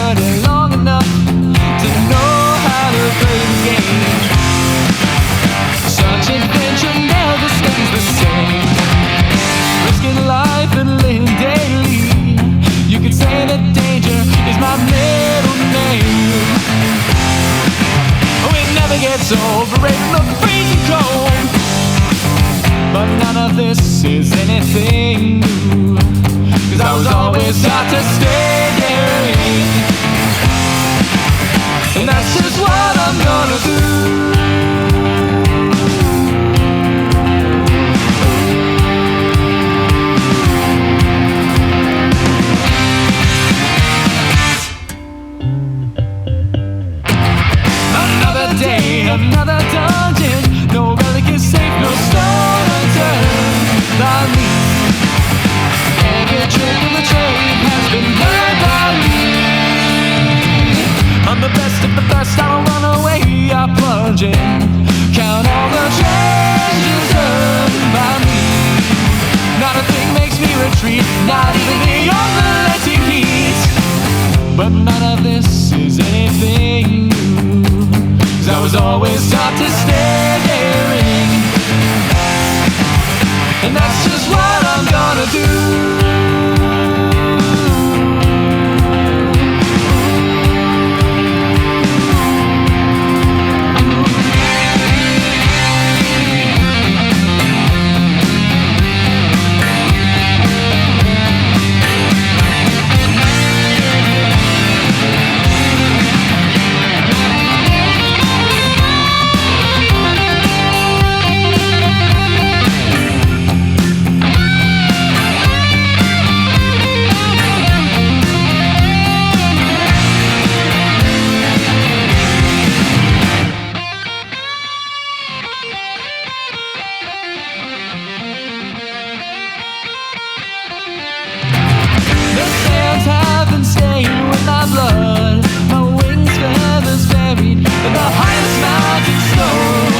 dirty long enough to know how to play the game. Such adventure never stays the same. Risking life and living daily. You could say that danger is my middle name. It never gets old, braving the freezing cold. But none of this is anything new, 'cause I was always taught to stay daring. And that's just what I'm gonna do. Another day, another dungeon. No relic is safe, no stone unturned by me. Every trick of the trade has been learned by me. I'm the best of the best, I don't run away, I plunge in. Count all the treasures earned by me. Not a thing makes me retreat, not even the unrelenting heat. But none of this is anything new, 'cause I was always taught to stay daring. And that's just what I'm gonna do. Have been staying with my blood. My wings, feathers buried in the highest mountain snow.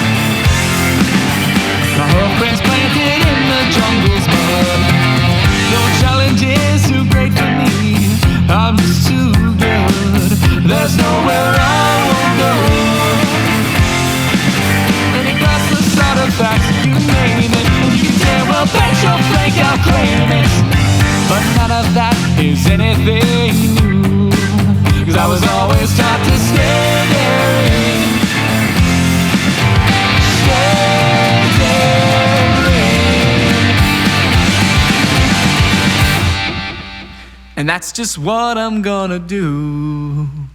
My hoofprints planted in the jungle's mud. No challenge is too great for me, I'm just too good. There's nowhere I won't go. Any glass of artifacts, you name it. You can say, well, bet your flank, I'll claim it. But none of that is anything new, 'cause I was always taught to stay daring. Stay daring. And that's just what I'm gonna do.